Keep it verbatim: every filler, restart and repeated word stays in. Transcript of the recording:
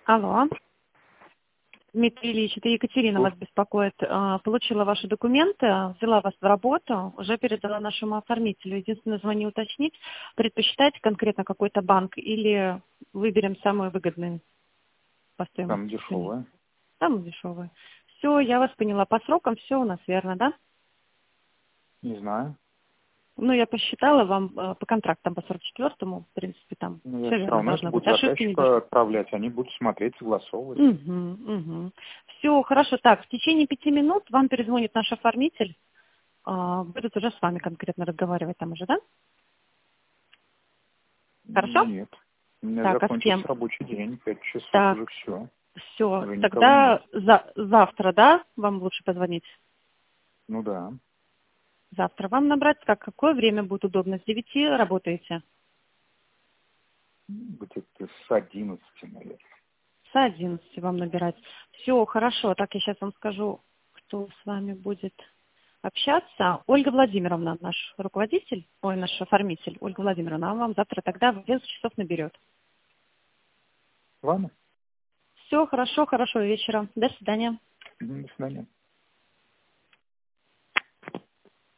Алло. Дмитрий Ильич, это Екатерина вас беспокоит. А, Получила ваши документы, взяла вас в работу, уже передала нашему оформителю. Единственное, звоню уточнить, предпочитаете конкретно какой-то банк или выберем самый выгодный по стоимости? Там дешевое. Самый дешевый. Все, я вас поняла. По срокам все у нас верно, да? Не знаю. Ну, я посчитала вам э, по контрактам по сорок четвёртому, в принципе, там Но я все все верно равно это должно быть. будет Ошибки не заказчика должно. отправлять. Они будут смотреть, согласовывать. Угу, угу. Все, хорошо. Так, в течение пяти минут вам перезвонит наш оформитель. А, Будет уже с вами конкретно разговаривать там уже, да? Хорошо? Нет. У меня Так, а с закончился кем? рабочий день. Пять часов Так, уже все. все. Уже никого нет. Тогда за, завтра, да, вам лучше позвонить? Ну да. Завтра вам набрать, как, какое время будет удобно? С девяти работаете? Где-то с одиннадцати, наверное. С одиннадцати вам набирать. Все, хорошо. Так, я сейчас вам скажу, кто с вами будет общаться. Ольга Владимировна, наш руководитель, ой, наш оформитель. Ольга Владимировна, она вам завтра тогда в одиннадцать часов наберет. Ладно. Все, хорошо, хорошего вечера. До свидания. До свидания.